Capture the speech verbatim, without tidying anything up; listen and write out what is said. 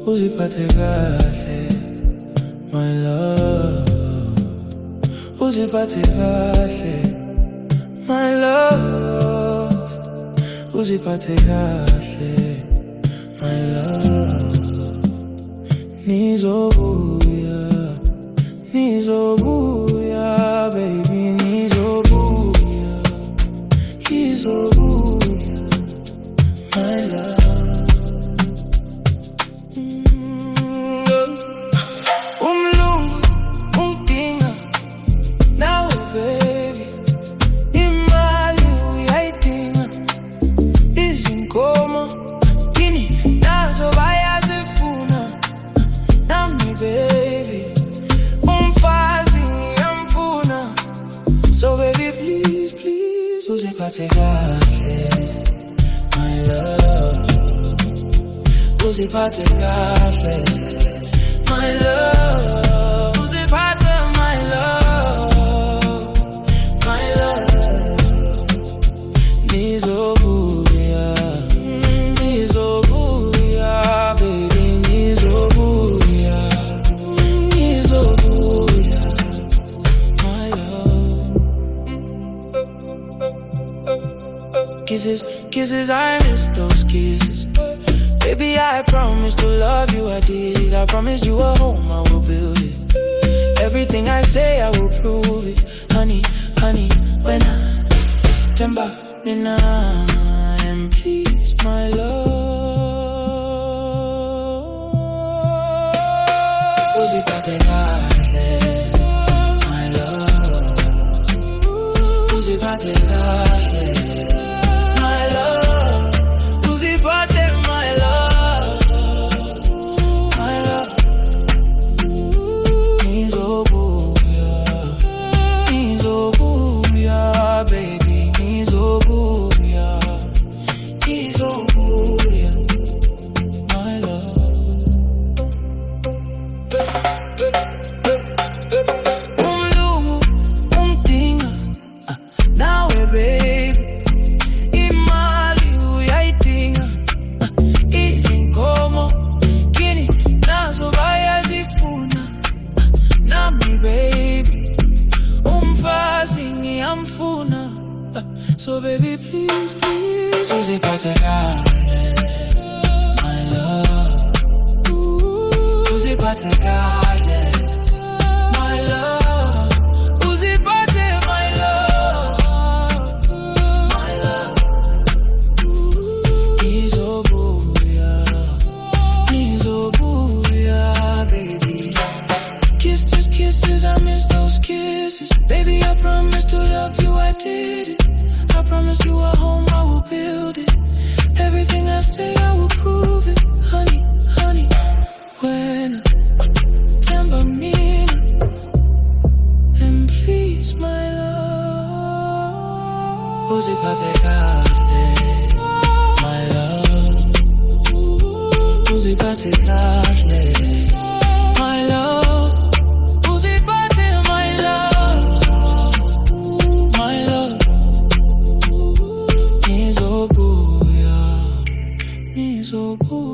uziphathe kahle, my love, uziphathe kahle, my love, uziphathe kahle, my love. Nizobuya, nizobuya, baby, nizobuya, nizobuya, my love. Uziphathe kahle, my love, uziphathe kahle, my love, uziphathe, my love, my love. Nizobuya, nizobuya, baby, nizobuya, nizobuya, my love. Kisses, kisses, I miss those kisses. Baby, I promised to love you, I did. I promised you a home, I will build it. Everything I say, I will prove it. Honey, honey, when I temba, mina, and please, my love. Uziphathe kahle, my love. Uziphathe kahle. So baby, please, please, uziphathe kahle, my love, uziphathe kahle, my love, uziphathe, my love, my love. Nizobuya, nizobuya, baby. Kisses, kisses, I miss those kisses. Baby, I promised to love you, I did it. I promise you a home, I will build it. Everything I say, I will prove it. Honey, honey, when I temper me, and please, my love. Uziphathe kahle, my love. Uziphathe kahle, my love. So